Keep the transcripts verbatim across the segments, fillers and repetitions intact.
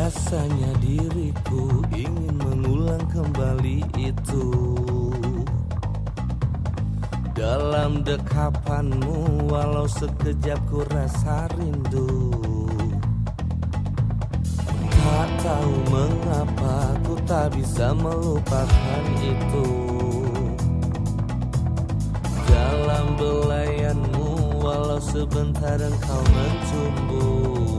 Rasanya diriku ingin mengulang kembali itu. Dalam dekapanmu walau sekejap ku rasa rindu. Tak tahu mengapa ku tak bisa melupakan itu. Dalam belayanmu walau sebentar engkau mencumbu.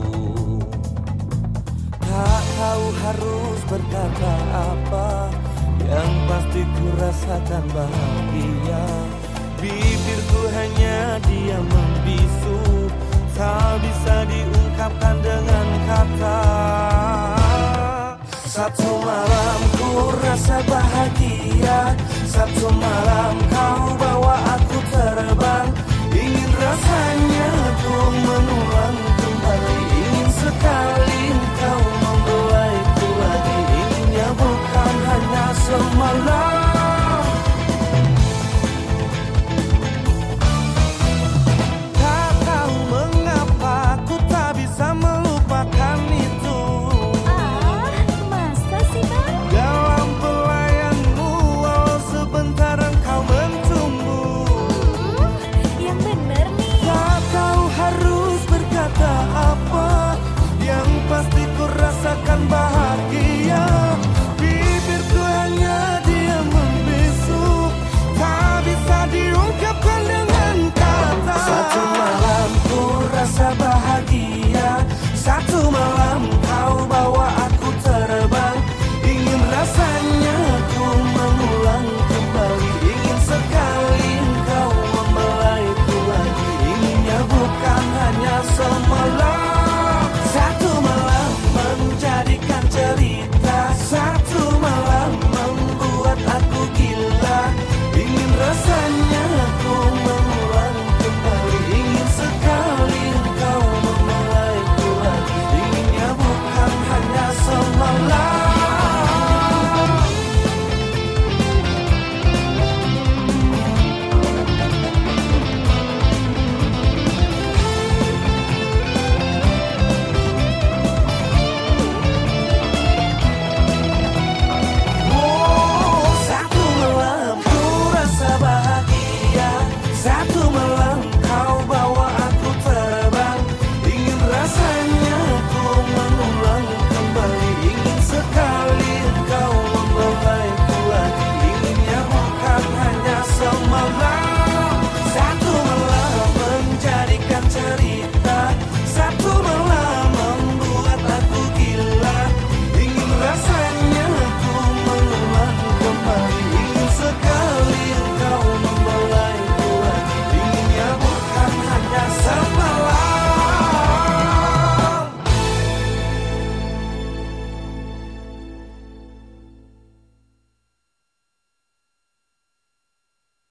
Tak tahu harus berkata apa, yang pasti ku rasakan bahagia. Bibirku hanya diam membisu, tak bisa diungkapkan dengan kata. Satu malam ku rasa bahagia, satu malam